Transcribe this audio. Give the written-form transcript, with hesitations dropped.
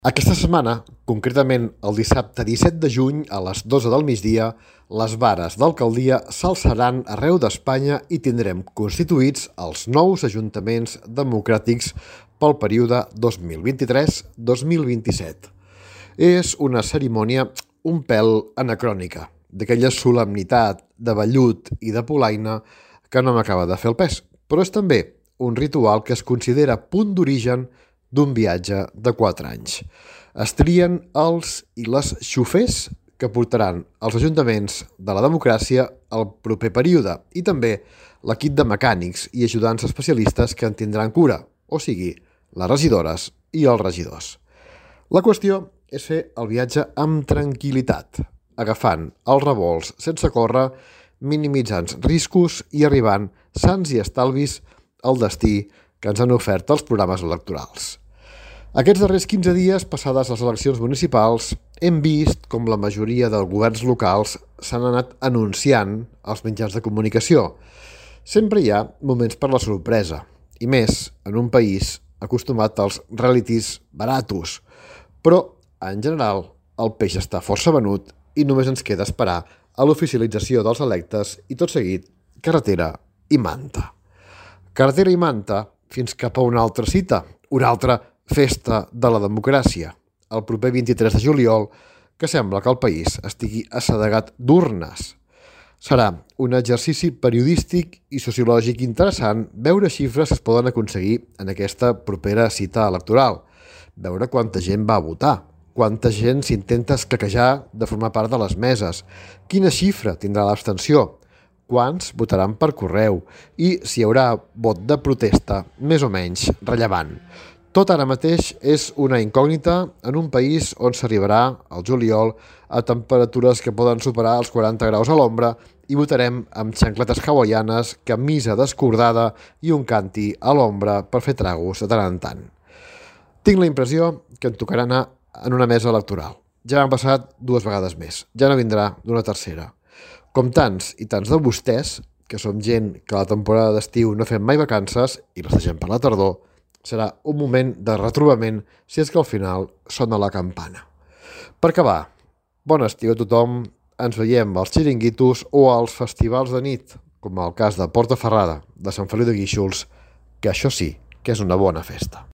Aquesta setmana, concretament el dissabte 17 de juny a les 12 del migdia, les vares d'alcaldia s'alçaran arreu d'Espanya i tindrem constituïts els nous ajuntaments democràtics pel període 2023-2027. És una cerimònia un pèl anacrònica, d'aquella solemnitat de vellut i de polaina que no m'acaba de fer el pes, però és també un ritual que es considera punt d'origen d'un viatge de 4 anys. Es trien els i les xofers que portaran els ajuntaments de la democràcia al proper període i també l'equip de mecànics i ajudants especialistes que en tindran cura, o sigui, les regidores i els regidors. La qüestió és fer el viatge amb tranquil·litat, agafant els revolts sense córrer, minimitzant riscos i arribant sans i estalvis al destí que ens han ofert els programes electorals. Aquests darrers 15 dies, passades les eleccions municipals, hem vist com la majoria dels governs locals s'han anat anunciant als mitjans de comunicació. Sempre hi ha moments per la sorpresa, i més en un país acostumat als realities baratos. Però, en general, el peix està força venut i només ens queda esperar a l'oficialització dels electes i tot seguit carretera i manta. Carretera i manta fins cap a una altra cita, una altra festa de la democràcia, el proper 23 de juliol, que sembla que el país estigui assedegat d'urnes. Serà un exercici periodístic i sociològic interessant veure xifres que es poden aconseguir en aquesta propera cita electoral, veure quanta gent va a votar, quanta gent s'intenta escaquejar de formar part de les meses, quina xifra tindrà l'abstenció, quants votaran per correu i si hi haurà vot de protesta més o menys rellevant. Tot ara mateix és una incògnita en un país on s'arribarà al juliol a temperatures que poden superar els 40 graus a l'ombra i votarem amb xancletes hawaianes, camisa descordada i un canti a l'ombra per fer tragos de tant en tant. Tinc la impressió que em tocarà anar en una mesa electoral. Ja m'han passat 2 vegades més, ja no vindrà d'una tercera. Com tants i tants de vostès, que som gent que a la temporada d'estiu no fem mai vacances i les deixem per la tardor, serà un moment de retrobament si és que al final sona la campana. Per acabar, bon estiu a tothom, ens veiem als xiringuitos o als festivals de nit, com el cas de Portaferrada, de Sant Feliu de Guíxols, que això sí que és una bona festa.